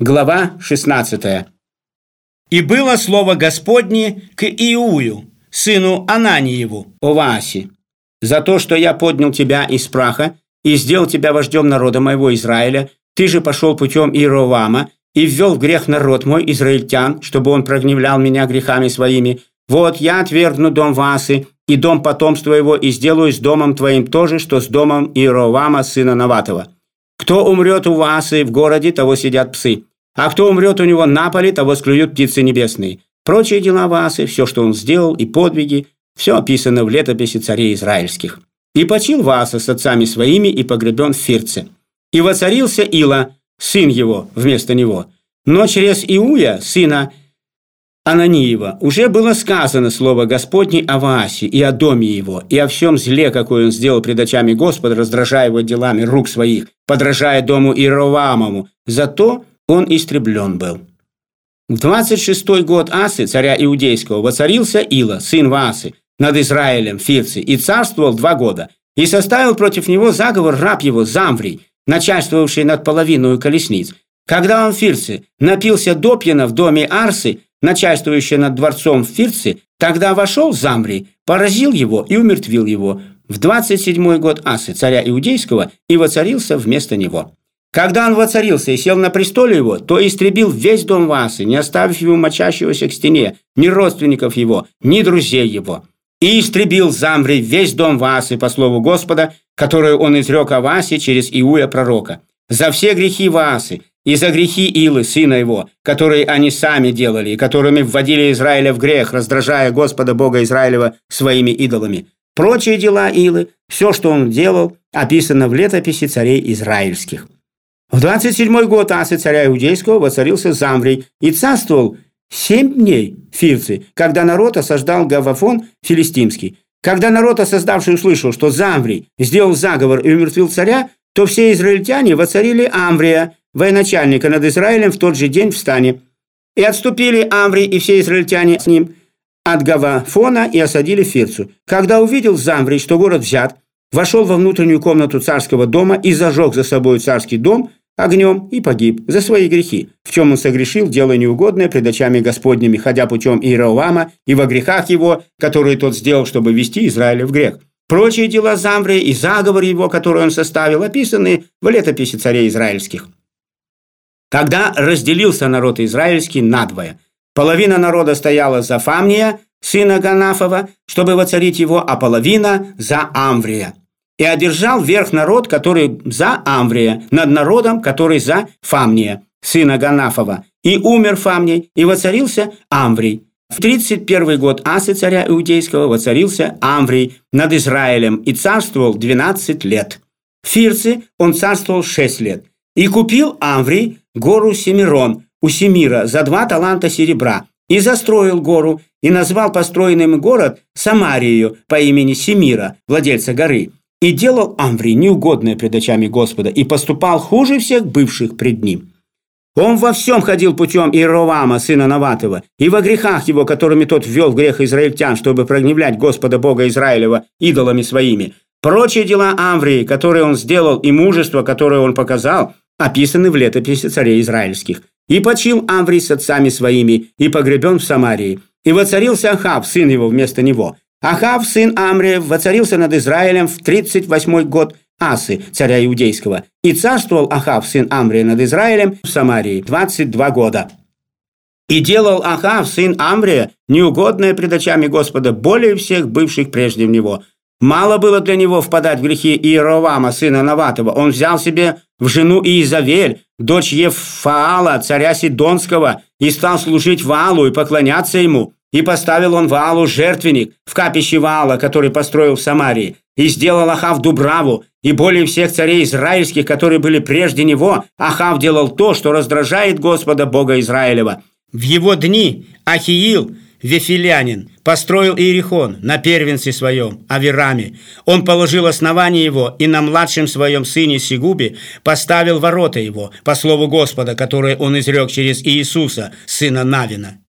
Глава 16. «И было слово Господне к Иую, сыну Ананиеву, о Ваасе, за то, что я поднял тебя из праха и сделал тебя вождем народа моего Израиля, ты же пошел путем Иеровоама и ввел в грех народ мой, израильтян, чтобы он прогневлял меня грехами своими. Вот я отвергну дом Ваасы и дом потомства его, и сделаю с домом твоим то же, что с домом Иеровоама, сына Наватова. Кто умрет у Ваасы в городе, того съедят псы, а кто умрет у него на поле, того склюют птицы небесные. Прочие дела Ваасы, все, что он сделал, и подвиги, все описано в летописи царей израильских. И почил Вааса с отцами своими и погребен в Фирце. И воцарился Ила, сын его, вместо него. Но через Иуя, сына Ананиева, уже было сказано слово Господне о Ваасе и о доме его, и о всем зле, какое он сделал пред очами Господа, раздражая его делами рук своих, подражая дому Иеровоамову. Зато он истреблен был. В 26-й год Асы, царя Иудейского, воцарился Ила, сын Ваасы, над Израилем в Фирце, и царствовал 2 года. И составил против него заговор раб его Замврий, начальствовавший над половиной колесниц. Когда он в Фирце напился допьяна в доме Арсы, начальствующий над дворцом в Фирце, тогда вошел Замврий, поразил его и умертвил его в 27-й год Асы, царя Иудейского, и воцарился вместо него. Когда он воцарился и сел на престоле его, то истребил весь дом Ваасы, не оставив ему мочащегося к стене, ни родственников его, ни друзей его. И истребил Замврий весь дом Ваасы по слову Господа, которое он изрек о Ваасе через Иуя пророка. За все грехи Ваасы и за грехи Илы, сына его, которые они сами делали, и которыми вводили Израиля в грех, раздражая Господа Бога Израилева своими идолами. Прочие дела Илы, все, что он делал, описано в летописи царей израильских. В 27-й год Асы, царя Иудейского, воцарился Замврий и царствовал 7 дней в Фирце, когда народ осаждал Гавафон филистимский. Когда народ, осаждавший, услышал, что Замврий сделал заговор и умертвил царя, то все израильтяне воцарили Амврия, военачальника над Израилем, в тот же день в стане. И отступили Амврий и все израильтяне с ним от Гавафона и осадили Фирцу. Когда увидел Замврий, что город взят, вошел во внутреннюю комнату царского дома и зажег за собой царский дом огнем и погиб за свои грехи, в чем он согрешил, делая неугодное пред очами Господними, ходя путем Иеровоама и во грехах его, которые тот сделал, чтобы ввести Израиля в грех. Прочие дела Замврия и заговор его, который он составил, описаны в летописи царей израильских. Когда разделился народ израильский надвое, половина народа стояла за Фамния, сына Ганафова, чтобы воцарить его, а половина за Амврия. И одержал верх народ, который за Амврия, над народом, который за Фамния, сына Ганафова. И умер Фамний, и воцарился Амврий. В 31 год Асы, царя Иудейского, воцарился Амврий над Израилем и царствовал 12 лет. В Фирце он царствовал 6 лет. И купил Амврий гору Семирон у Семира за 2 таланта серебра, и застроил гору, и назвал построенным город Самарию по имени Семира, владельца горы. И делал Амврий неугодное пред очами Господа, и поступал хуже всех бывших пред ним. Он во всем ходил путем Иеровоама, сына Наватова, и во грехах его, которыми тот ввел в грех израильтян, чтобы прогневлять Господа Бога Израилева идолами своими. Прочие дела Амврии, которые он сделал, и мужество, которое он показал, описаны в летописи царей израильских. И почил Амврий с отцами своими, и погребен в Самарии. И воцарился Ахав, сын его, вместо него. Ахав, сын Амриев, воцарился над Израилем в 38-й год Асы, царя Иудейского. И царствовал Ахав, сын Амрия, над Израилем в Самарии 22 года. И делал Ахав, сын Амрия, неугодное пред очами Господа более всех бывших прежде в него. Мало было для него впадать в грехи Иеровоама, сына Наватова. Он взял себе в жену Иезавель, дочь Ефаала, царя Сидонского, и стал служить Ваалу и поклоняться ему. И поставил он Ваалу жертвенник в капище Ваала, который построил в Самарии. И сделал Ахав Дубраву, и более всех царей израильских, которые были прежде него, Ахав делал то, что раздражает Господа Бога Израилева. В его дни Ахиил, вефилянин, построил Иерихон на первенце своем, Авираме. Он положил основание его, и на младшем своем сыне Сегубе поставил ворота его, по слову Господа, которое он изрек через Иисуса, сына Навина.